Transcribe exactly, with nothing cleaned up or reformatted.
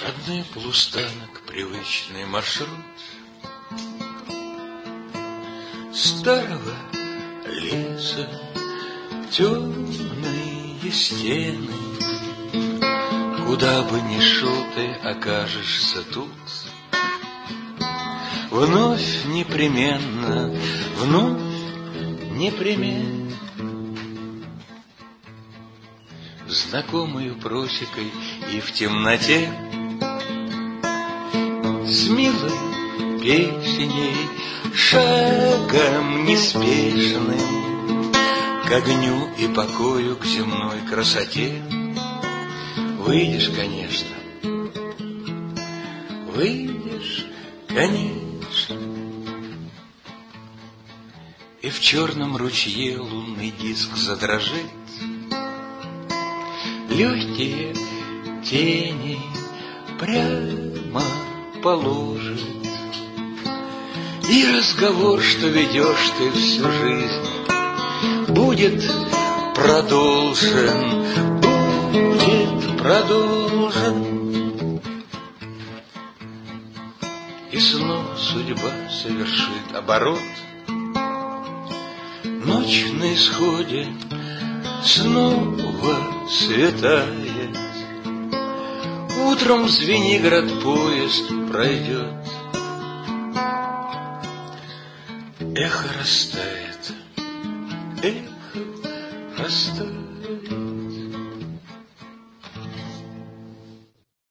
Родной полустанок, привычный маршрут старого леса, темные стены. Куда бы ни шел ты, окажешься тут. Вновь непременно, вновь непременно знакомую просекой и в темноте с милой песней, шагом неспешным к огню и покою, к земной красоте. Выйдешь, конечно, выйдешь, конечно, и в черном ручье лунный диск задрожит, легкие тени прямо положит, и разговор, что ведешь ты всю жизнь, будет продолжен, будет продолжен. И снова судьба совершит оборот. Ночь на исходе снова светает. Утром в Звенигород поезд пройдет. Эхо растает, эхо растает.